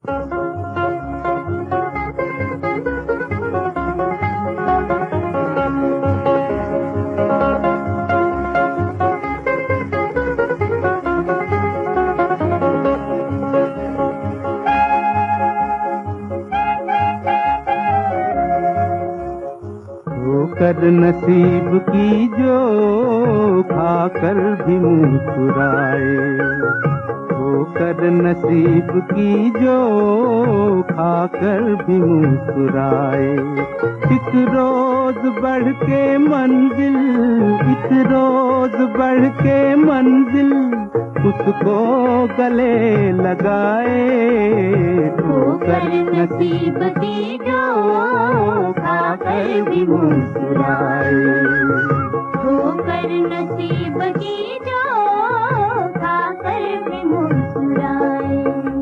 कर नसीब की जो खाकर भी मुस्कुराए, होकर नसीब की जो खाकर भी मुस्कुराए। एक रोज बढ़ के मंजिल, एक रोज बढ़ के मंजिल उसको गले लगाए। होकर नसीब की जो खाकर भी मुस्कुराए, होकर नसीब की जो खाकर भी मुस्कुराए।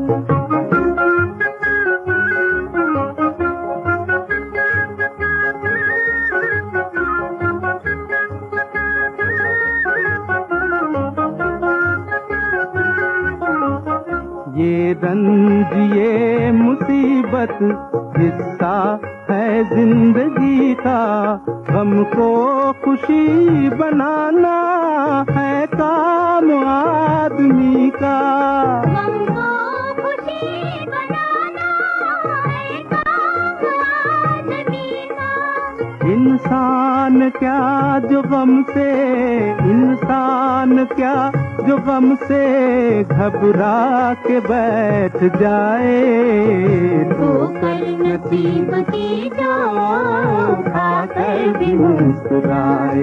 ये रंज ये मुसीबत हिस्सा है जिंदगी का, गम को खुशी बनाना है काम आदमी का। गम को खुशी बनाना है काम आदमी का। इंसान क्या जो गम से, इंसान क्या जो गम से घबरा के बैठ जाए। होकर नसीब की जो खाकर भी मुस्कुराए।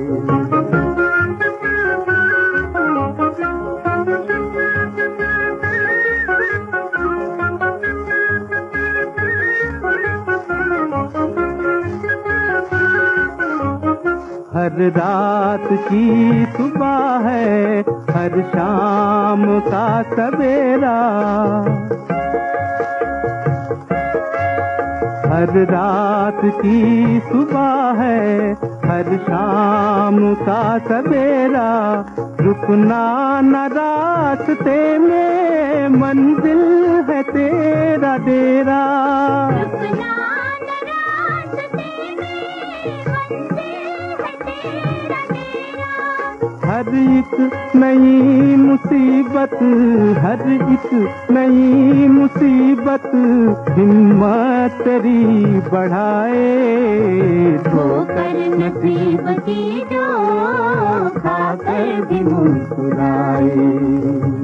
हर रात की सुबह है, हर शाम का सवेरा। हर रात की सुबह है, हर शाम का सवेरा। रुकना न रास्ते में, मंजिल है तेरा डेरा। रुकना न रास्ते में, मंजिल है तेरा डेरा। हर एक नई मुसीबत, हर एक नई मुसीबत हिम्मत तेरी बढ़ाए। होकर नसीब की जो खाकर भी मुस्कुराए।